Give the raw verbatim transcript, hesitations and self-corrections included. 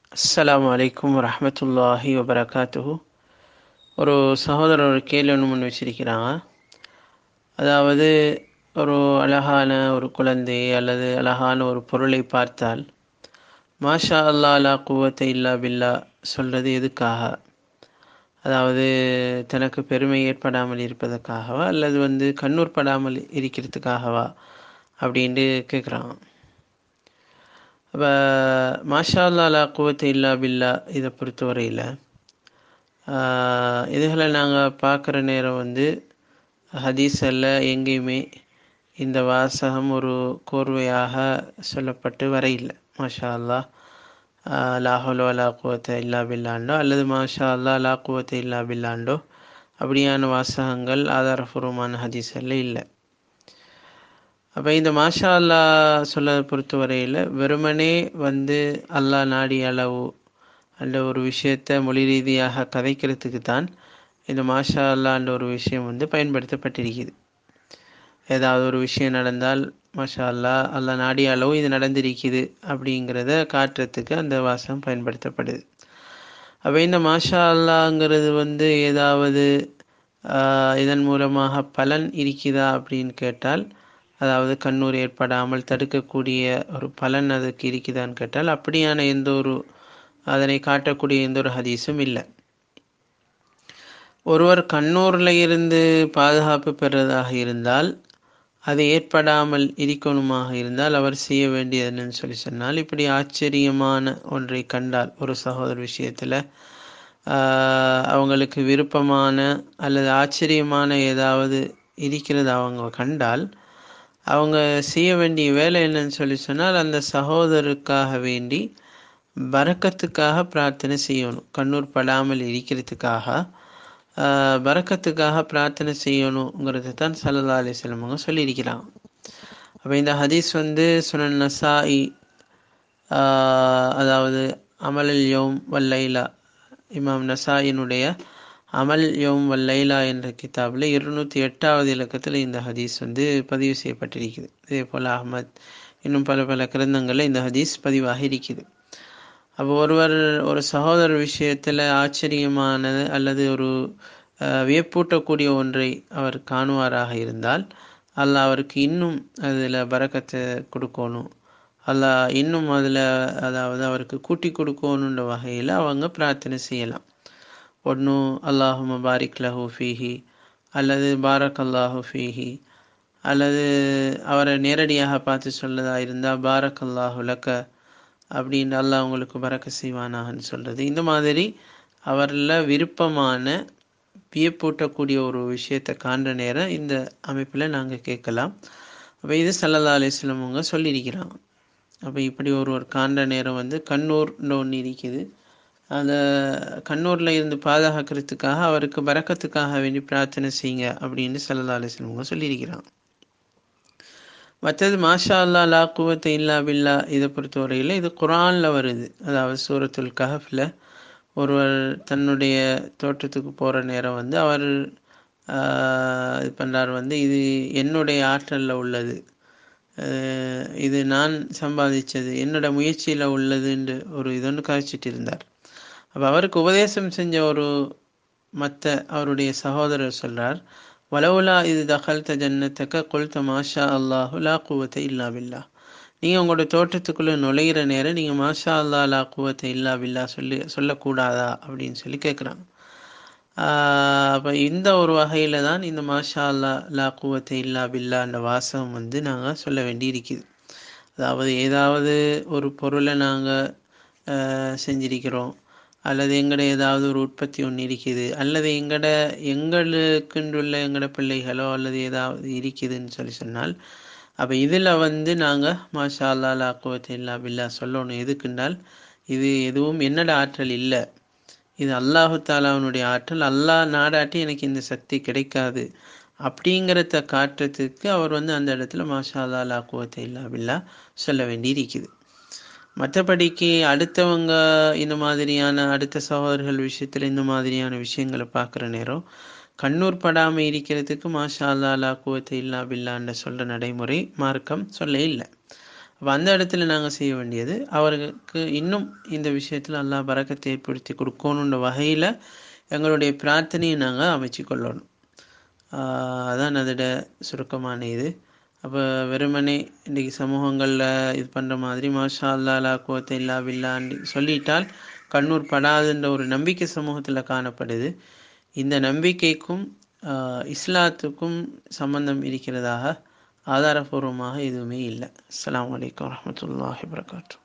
அஸ்ஸலாமு அலைக்கும் வரஹ்மத்துல்லாஹி வபரகாத்துஹு. ஒரு சகோதரர் ஒரு கேள்வி ஒன்று முன் வச்சிருக்கிறாங்க. அதாவது, ஒரு அழகான ஒரு குழந்தை அல்லது அழகான ஒரு பொருளை பார்த்தால் மாஷா அல்லா லா குவத்த இல்லா பில்லா சொல்கிறது எதுக்காக? அதாவது தனக்கு பெருமை ஏற்படாமல் இருப்பதற்காகவா அல்லது வந்து கண்ணூர் படாமல் இருக்கிறதுக்காகவா அப்படின்ட்டு கேட்குறாங்க. அப்போ மாஷா அல்லா லா குவத்த இல்லா பில்லா இதை பொறுத்தவரையில் இதுகளை நாங்கள் பார்க்குற நேரம் வந்து ஹதீஸில் எங்கேயுமே இந்த வாசகம் ஒரு கோர்வையாக சொல்லப்பட்டு வரையில்லை. மாஷா அல்லா லா ஹவ்ல வலா குவத்த இல்லா பில்லாண்டோ அல்லது மாஷா அல்லா லா குவத்த இல்லா பில்லாண்டோ அப்படியான வாசகங்கள் ஆதாரபூர்வமான ஹதீஸில் இல்லை. அப்போ இந்த மாஷா அல்லா சொல்ல பொறுத்தவரையில் வெறுமனே வந்து அல்லாஹ் நாடிய அளவு அந்த ஒரு விஷயத்தை மொழி ரீதியாக கதைக்கிறதுக்கு தான் இந்த மாஷா அல்லான்ற ஒரு விஷயம் வந்து பயன்படுத்தப்பட்டிருக்குது. ஏதாவது ஒரு விஷயம் நடந்தால் மாஷா அல்லா அல்லா நாடிய அளவு இது நடந்திருக்குது அப்படிங்கிறத காட்டுறதுக்கு அந்த வாசகம் பயன்படுத்தப்படுது. அப்போ இந்த மாஷா அல்லாங்கிறது வந்து ஏதாவது இதன் மூலமாக பலன் இருக்குதா அப்படின்னு கேட்டால், அதாவது கண்ணூர் ஏற்படாமல் தடுக்கக்கூடிய ஒரு பலன் அதுக்கு இருக்குதான்னு கேட்டால் அப்படியான எந்த ஒரு அதனை காட்டக்கூடிய எந்த ஒரு ஹதீஸும் இல்லை. ஒருவர் கண்ணூரில் இருந்து பாதுகாப்பு பெறுவதாக இருந்தால், அது ஏற்படாமல் இருக்கணுமாக இருந்தால் அவர் செய்ய வேண்டியது என்னன்னு சொல்லி சொன்னால், இப்படி ஆச்சரியமான ஒன்றை கண்டால் ஒரு சகோதர விஷயத்தில் அவங்களுக்கு விருப்பமான அல்லது ஆச்சரியமான ஏதாவது இருக்கிறது அவங்க கண்டால், அவங்க செய்ய வேண்டிய வேலை என்னன்னு சொல்லி சொன்னால், அந்த சகோதரருக்காக வேண்டி பரக்கத்துக்காக பிரார்த்தனை செய்யணும். கண்ணூர் படாமல் இருக்கிறதுக்காக பரக்கத்துக்காக பிரார்த்தனை செய்யணுங்கிறது தான் ஸல்லல்லாஹு அலைஹி வஸல்லம் அவங்க சொல்லியிருக்கிறாங்க. அப்போ இந்த ஹதீஸ் வந்து சுனன் நசாஇ, அதாவது அமலுல் யௌம் வல்லைலா, இமாம் நசாயினுடைய அமல் யௌம் வல்லைலா என்ற கிதாபில் இருநூற்றி எட்டாவது இலக்கத்தில் இந்த ஹதீஸ் வந்து பதிவு செய்யப்பட்டிருக்குது. இதே போல் அஹ்மத் இன்னும் பல பல கிரந்தங்களில் இந்த ஹதீஸ் பதிவாக இருக்குது. அப்போ ஒருவர் ஒரு சகோதரர் விஷயத்தில் ஆச்சரியமானது அல்லது ஒரு வியப்பூட்டக்கூடிய ஒன்றை அவர் காணுவாராக இருந்தால், அல்லாஹ் அவருக்கு இன்னும் அதில் பரக்கத்தை கொடுக்கணும், அல்லாஹ் இன்னும் அதில் அதாவது அவருக்கு கூட்டி கொடுக்கணுன்ற வகையில் அவங்க பிரார்த்தனை செய்யலாம். ஒன்று அல்லாஹும்ம பாரிக் லஹு ஃபீஹி அல்லது பாரக் அல்லாஹு ஃபீஹி, அல்லது அவரை நேரடியாக பார்த்து சொல்லதா இருந்தால் பாரக் அல்லாஹு லக்க அப்படின்னு அல்லாஹ் உங்களுக்கு பறக்க செய்வானாகன்னு சொல்கிறது. இந்த மாதிரி அவரில் விருப்பமான வியப்பூட்டக்கூடிய ஒரு விஷயத்தை காண்ற நேரம் இந்த அமைப்பில் நாங்கள் கேட்கலாம். அப்போ இது ஸல்லல்லாஹு அலைஹி வஸல்லம் அவங்க சொல்லியிருக்கிறாங்க. அப்போ இப்படி ஒரு ஒரு காண்ற நேரம் வந்து கண்ணூர்னு ஒன்று இருக்குது. அந்த கண்ணூரில் இருந்து பாதுகாக்கிறதுக்காக அவருக்கு பரக்கத்துக்காக வேண்டி பிரார்த்தனை செய்யுங்க அப்படின்னு ஸல்லல்லாஹு அலைஹி வஸல்லம் அவங்க சொல்லியிருக்கிறாங்க. மற்றது மாஷா அல்லா லா குவத்த இல்லா பில்லா இதை பொறுத்தவரையில் இது குர்ஆனில் வருது. அதாவது சூரத்துல் கஹஃப்ல ஒருவர் தன்னுடைய தோட்டத்துக்கு போகிற நேரம் வந்து அவர் இது பண்ணுறார் வந்து இது என்னுடைய ஆற்றலில் உள்ளது, இது நான் சம்பாதிச்சது, என்னோட முயற்சியில் உள்ளதுன்னு ஒரு இதொன்று காய்ச்சிட்டு இருந்தார். அப்போ அவருக்கு உபதேசம் செஞ்ச ஒரு மற்ற அவருடைய சகோதரர் சொல்கிறார், வலவுலா இது தகல்த ஜன்னத்தக்க கொல்த மாஷா அல்லாஹு லா குவத்தை இல்லா பில்லா, நீங்கள் உங்களோட தோட்டத்துக்குள்ளே நுழைகிற நேரம் நீங்கள் மாஷா அல்லா லா குவத்தை இல்லா பில்லா சொல்லி சொல்லக்கூடாதா அப்படின்னு சொல்லி கேட்குறாங்க. அப்போ இந்த ஒரு வகையில் தான் இந்த மாஷா அல்லா லா குவத்தை இல்லா பில்லான்ற வாசகம் வந்து நாங்கள் சொல்ல வேண்டி இருக்குது. அதாவது ஏதாவது ஒரு பொருளை நாங்கள் செஞ்சிருக்கிறோம், அல்லது எங்களோட ஏதாவது ஒரு உற்பத்தி ஒன்று இருக்குது, அல்லது எங்களோட எங்களுக்குண்டுள்ள எங்களோட பிள்ளைகளோ அல்லது ஏதாவது இருக்குதுன்னு சொல்லி சொன்னால், அப்போ இதில் வந்து நாங்கள் மாஷா அல்லா லா குவத்த இல்லா பில்லா சொல்லணும். எதுக்குன்றால் இது எதுவும் என்னோட ஆற்றல் இல்லை, இது அல்லாஹு தாலாவுனுடைய ஆற்றல், அல்லாஹ் நாடாட்டி எனக்கு இந்த சக்தி கிடைக்காது அப்படிங்கிறத காட்டுறதுக்கு அவர் வந்து அந்த இடத்துல மாஷா அல்லா லா குவத்த இல்லா பில்லா சொல்ல வேண்டி இருக்குது. மற்றபடிக்கு அடுத்தவங்க இந்த மாதிரியான அடுத்த சகோதரர்கள் விஷயத்தில் இந்த மாதிரியான விஷயங்களை பார்க்குற நேரம் கண்ணூர் படாமல் இருக்கிறதுக்கு மாஷா அல்லா லா குவத்த இல்லா பில்லான்ற சொல்கிற நடைமுறை மார்க்கம் சொல்ல இல்லை. அப்போ அந்த இடத்துல நாங்கள் செய்ய வேண்டியது அவர்களுக்கு இன்னும் இந்த விஷயத்தில் அல்லாஹ் பரக்கத்தை ஏற்படுத்தி கொடுக்கணுன்ற வகையில் எங்களுடைய பிரார்த்தனையை நாங்கள் அமைச்சு கொள்ளணும். அதான் அதோட சுருக்கமான இது. அப்போ வெறுமனே இன்றைக்கி சமூகங்களில் இது பண்ணுற மாதிரி மாஷா அல்லா லா குவத்த இல்லா பில்லான்னு சொல்லிட்டால் கண்ணூர் படாதுன்ற ஒரு நம்பிக்கை சமூகத்தில் காணப்படுது. இந்த நம்பிக்கைக்கும் இஸ்லாத்துக்கும் சம்பந்தம் இருக்கிறதாக ஆதாரபூர்வமாக எதுவுமே இல்லை. அஸ்ஸலாமு அலைக்கும் வரஹ்மத்துல்லாஹி வபரகாத்துஹு.